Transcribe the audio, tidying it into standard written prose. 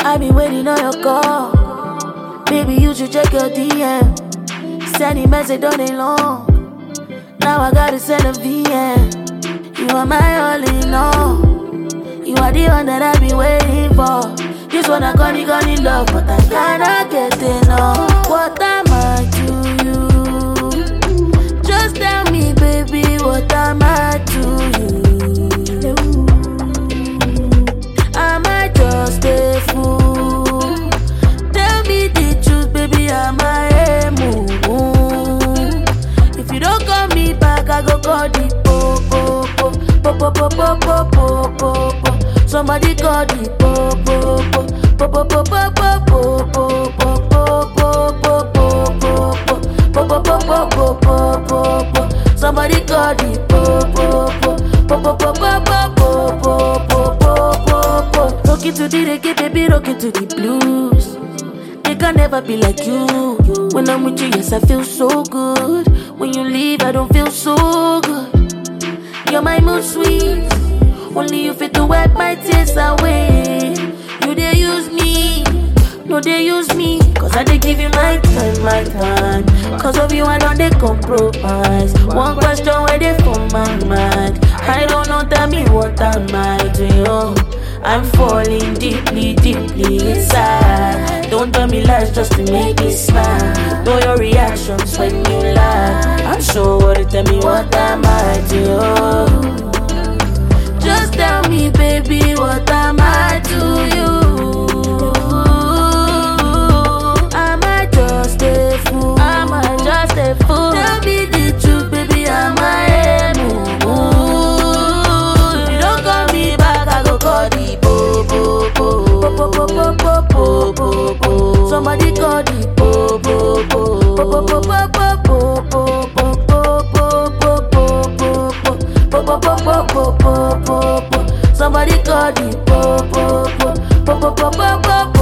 I've been waiting on your call. Baby, you should check your DM. Sending message all day long. Now I gotta send a VM. You are my all in all. You are the one that I've been waiting for. This one I got in love, but I cannot get enough. What am I to you? Just tell me, baby, what am I to you? Am I just a fool? Tell me the truth, baby, am I a moon? If you don't call me back, I go call the po-po-po. Somebody call the po-po-po. Somebody call the po-po-po. Rockin' to the reggae, baby, rockin' to the blues. They can never be like you. When I'm with you, yes, I feel so good. When you leave, I don't feel so good. You're my mood swings. Only you fit to wipe my tears away. You they use me, no they use me. Cause I they give you my time. Cause of you I don't they compromise. One question where they from my mind. I don't know, tell me what am I doing? I'm falling deeply inside. Don't tell me lies just to make me smile. Know your reactions when you lie. I'm so worried, tell me what am I doing? Just tell me, baby, what am I to you? Am I just a fool? Am I just a fool? Tell me the truth, baby, am I a moon? If you don't call me back, I go call the po-po-po. Somebody call the po-po-po. Somebody call the po-po-po.